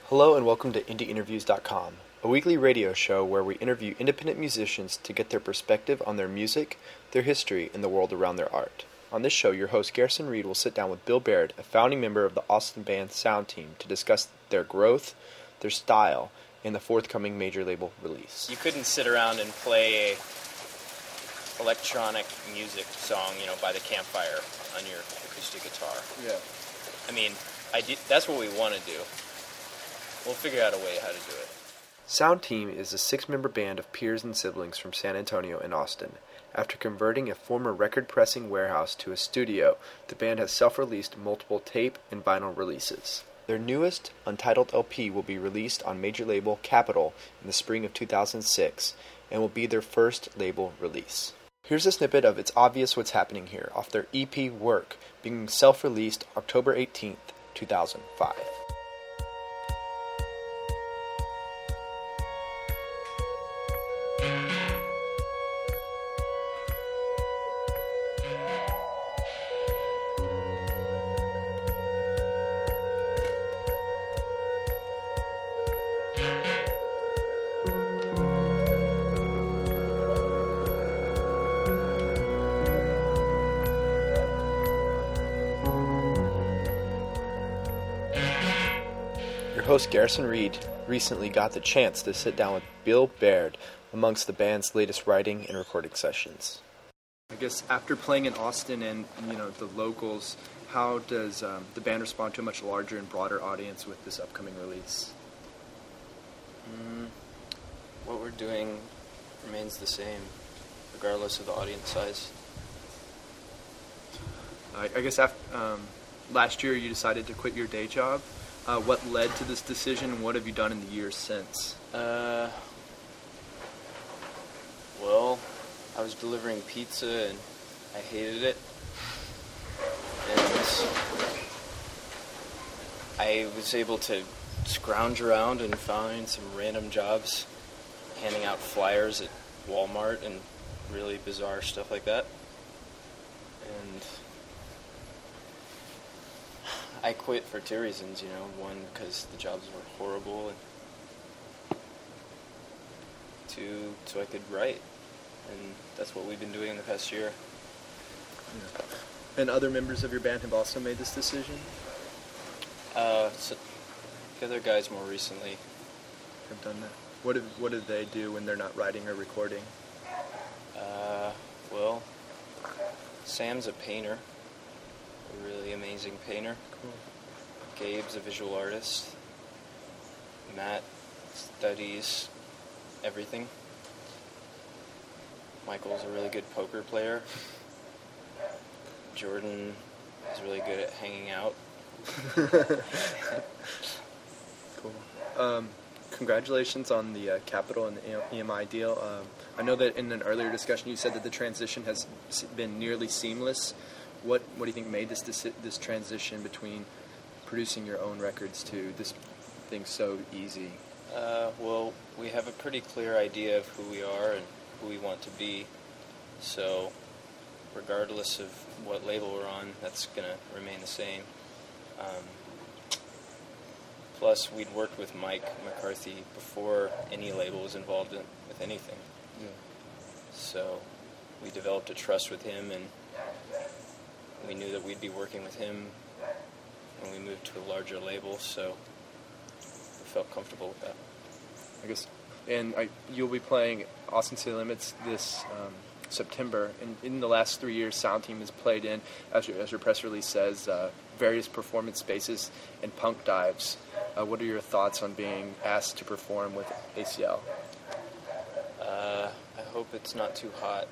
Hello and welcome to IndieInterviews.com, a weekly radio show where we interview independent musicians to get their perspective on their music, their history, and the world around their art. On this show, your host Garrison Reed will sit down with Bill Baird, a founding member of the Austin band Sound Team, to discuss their growth, their style, and the forthcoming major label release. You couldn't sit around and play a electronic music song, by the campfire on your acoustic guitar. Yeah. I mean, that's what we want to do. We'll figure out a way how to do it. Sound Team is a 6-member band of peers and siblings from San Antonio and Austin. After converting a former record-pressing warehouse to a studio, the band has self-released multiple tape and vinyl releases. Their newest, Untitled LP will be released on major label Capitol in the spring of 2006 and will be their first label release. Here's a snippet of It's Obvious What's Happening Here off their EP Work, being self-released October 18th, 2005. Host Garrison Reed recently got the chance to sit down with Bill Baird amongst the band's latest writing and recording sessions. I guess after playing in Austin and the locals, how does the band respond to a much larger and broader audience with this upcoming release? What we're doing remains the same, regardless of the audience size. I guess after, last year you decided to quit your day job. What led to this decision, and what have you done in the years since? Well, I was delivering pizza, and I hated it. And I was able to scrounge around and find some random jobs, handing out flyers at Walmart and really bizarre stuff like that. And I quit for two reasons, one, because the jobs were horrible, and two, so I could write, and that's what we've been doing in the past year. Yeah. And other members of your band have also made this decision? So the other guys more recently have done that. What do they do when they're not writing or recording? Well, Sam's a painter. A really amazing painter. Cool. Gabe's a visual artist. Matt studies everything. Michael's a really good poker player. Jordan is really good at hanging out. Cool. Congratulations on the Capitol and the EMI deal. I know that in an earlier discussion you said that the transition has been nearly seamless. What do you think made this transition between producing your own records to this thing so easy? Well, we have a pretty clear idea of who we are and who we want to be. So, regardless of what label we're on, that's going to remain the same. Plus, we'd worked with Mike McCarthy before any label was involved with anything. Yeah. So, we developed a trust with him, and we knew that we'd be working with him when we moved to a larger label, so we felt comfortable with that. I guess, and you'll be playing Austin City Limits this September, and in the last 3 years, Sound Team has played in, as your press release says, various performance spaces and punk dives. What are your thoughts on being asked to perform with ACL? I hope it's not too hot.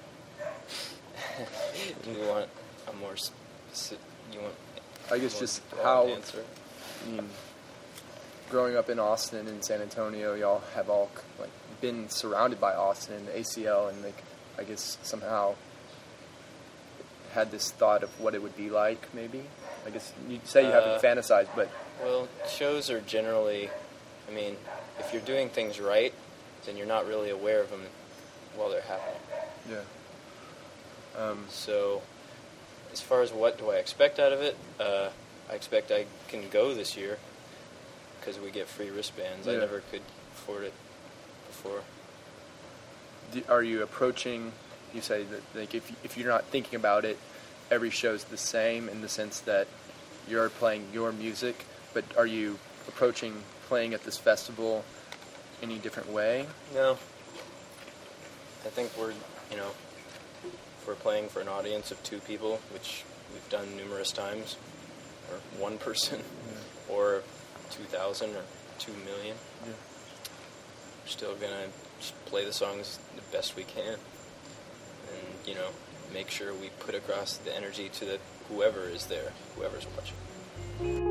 Do you want a more specific? I guess just how. Answer? Growing up in Austin and San Antonio, y'all have all been surrounded by Austin and ACL, and I guess somehow had this thought of what it would be like. Maybe I guess you'd say you haven't fantasized, but well, shows are generally. I mean, if you're doing things right, then you're not really aware of them while they're happening. Yeah. So, as far as what do I expect out of it, I expect I can go this year. because we get free wristbands. Yeah. I never could afford it before. Are you approaching? You say that like if you're not thinking about it, every show's the same in the sense that you're playing your music, but are you approaching playing at this festival any different way? No. I think if we're playing for an audience of 2 people, which we've done numerous times, or 1 person, or 2,000 or 2 million, we're still gonna just play the songs the best we can, and make sure we put across the energy to whoever is there, whoever's watching.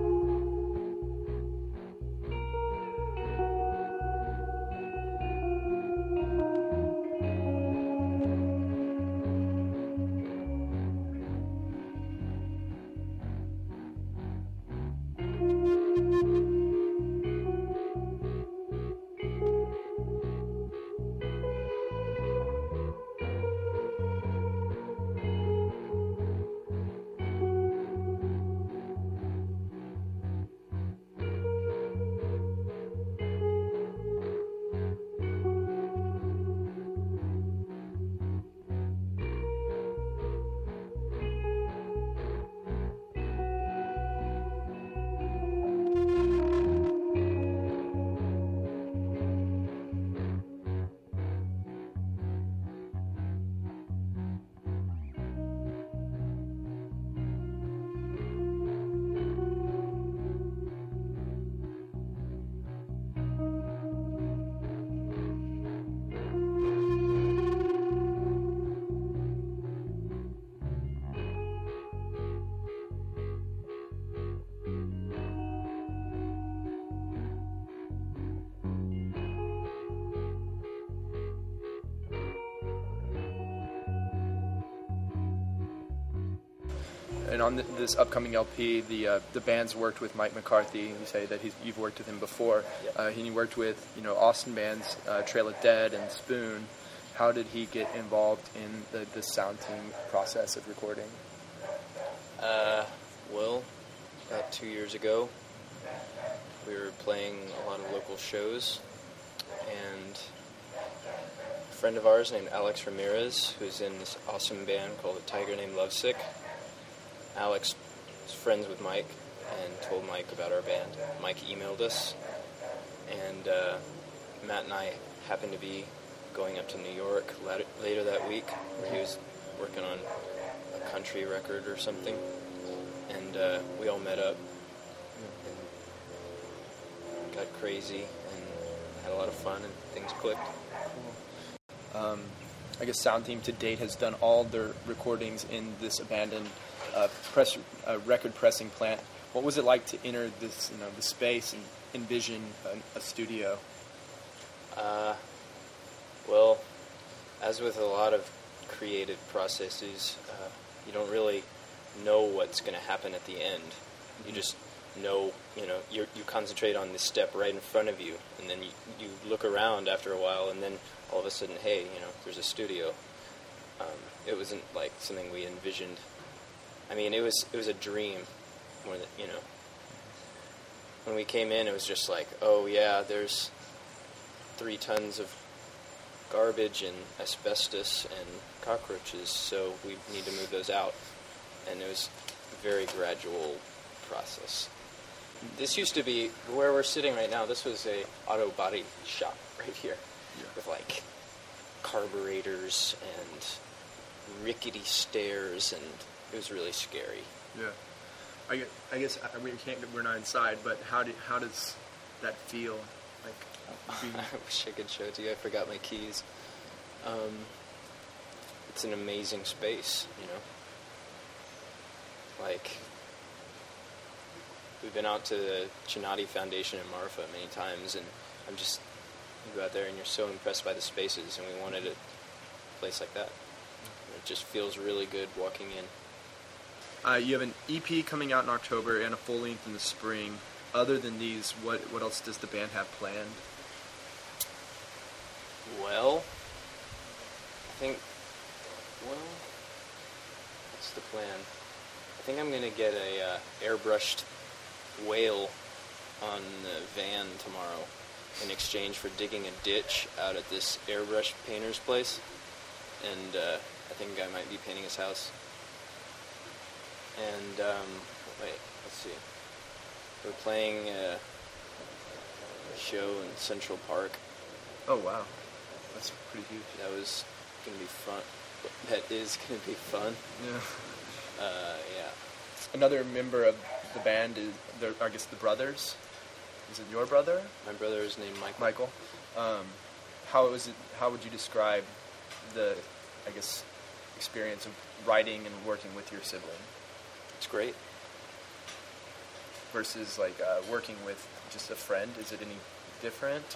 And on this upcoming LP, the band's worked with Mike McCarthy. You say that you've worked with him before. Yeah. He worked with Austin bands, Trail of Dead and Spoon. How did he get involved in the sound team process of recording? Well, about 2 years ago, we were playing a lot of local shows, and a friend of ours named Alex Ramirez, who's in this awesome band called A Tiger Named Lovesick. Alex was friends with Mike and told Mike about our band. Mike emailed us, and Matt and I happened to be going up to New York later that week, where he was working on a country record or something, and we all met up and got crazy and had a lot of fun, and things clicked. I guess Sound Team to date has done all their recordings in this abandoned record pressing plant. What was it like to enter this, the space and envision a studio? Well, as with a lot of creative processes, you don't really know what's going to happen at the end. You just know, you concentrate on this step right in front of you, and then you look around after a while, and then all of a sudden, hey, there's a studio. It wasn't like something we envisioned. I mean, it was a dream more than, when we came in, it was just like, oh yeah, there's 3 tons of garbage and asbestos and cockroaches, so we need to move those out. And it was a very gradual process. This used to be, where we're sitting right now, this was a auto body shop right here, with like carburetors and rickety stairs, and it was really scary. Yeah. I guess we're not inside, but how does that feel? Like, I wish I could show it to you. I forgot my keys. It's an amazing space, Like, we've been out to the Chinati Foundation in Marfa many times, and you go out there and you're so impressed by the spaces, and we wanted a place like that. And it just feels really good walking in. You have an EP coming out in October and a full length in the spring. Other than these, what else does the band have planned? Well, what's the plan? I think I'm going to get a airbrushed whale on the van tomorrow in exchange for digging a ditch out at this airbrush painter's place. And I think a guy might be painting his house. And, let's see. We're playing a show in Central Park. Oh, wow. That's pretty huge. That was going to be fun. That is going to be fun. Yeah. Yeah. Another member of the band is, I guess, the brothers. Is it your brother? My brother is named Michael. Michael. How would you describe the, I guess, experience of writing and working with your sibling It's great. versus working with just a friend? Is it any different?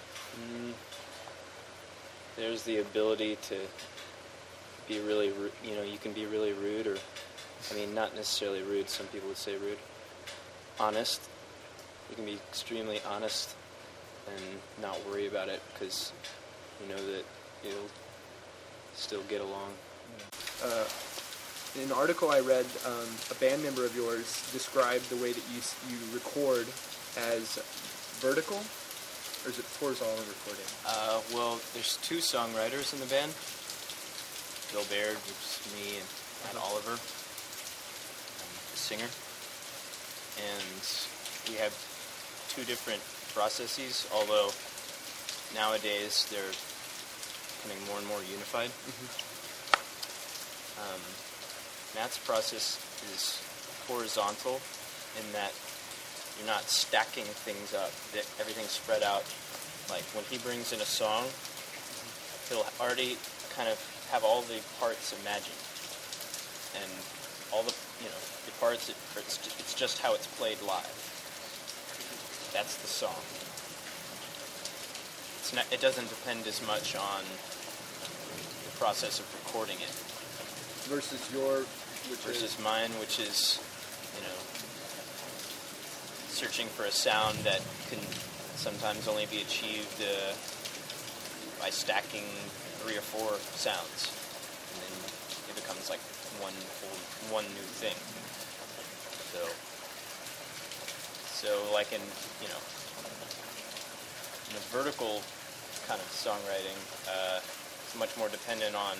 There's the ability to be really, you can be really rude, or, not necessarily rude, some people would say rude. Honest. You can be extremely honest and not worry about it because you know that you'll still get along. In an article I read, a band member of yours described the way that you record as vertical, or is it horizontal recording? Well, there's two songwriters in the band. Bill Baird, which is me, and Matt Oliver, the singer. And we have two different processes, although nowadays they're becoming more and more unified. Matt's process is horizontal in that you're not stacking things up, that everything's spread out. Like when he brings in a song, he'll already kind of have all the parts imagined, and all the parts. It's just how it's played live. That's the song. It doesn't depend as much on the process of recording it. Versus mine, which is, searching for a sound that can sometimes only be achieved by stacking 3 or 4 sounds, and then it becomes like one new thing. So like in a vertical kind of songwriting, it's much more dependent on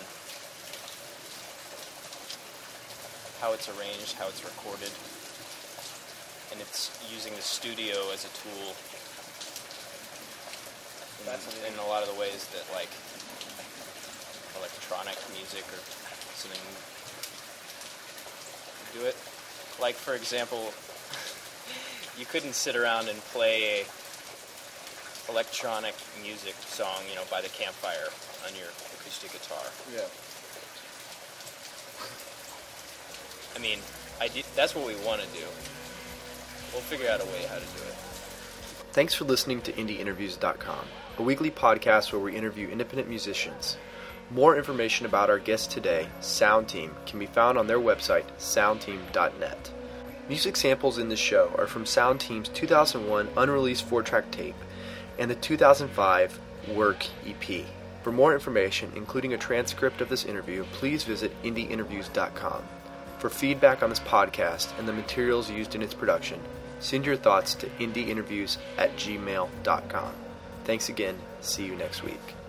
how it's arranged, how it's recorded, and it's using the studio as a tool in a lot of the ways that like electronic music or something do it. Like, for example, you couldn't sit around and play a electronic music song, by the campfire on your acoustic guitar. Yeah. That's what we want to do. We'll figure out a way how to do it. Thanks for listening to IndieInterviews.com, a weekly podcast where we interview independent musicians. More information about our guest today, Soundteam, can be found on their website, soundteam.net. Music samples in this show are from Soundteam's 2001 unreleased 4-track tape and the 2005 Work EP. For more information, including a transcript of this interview, please visit IndieInterviews.com. For feedback on this podcast and the materials used in its production, send your thoughts to indieinterviews@gmail.com. Thanks again. See you next week.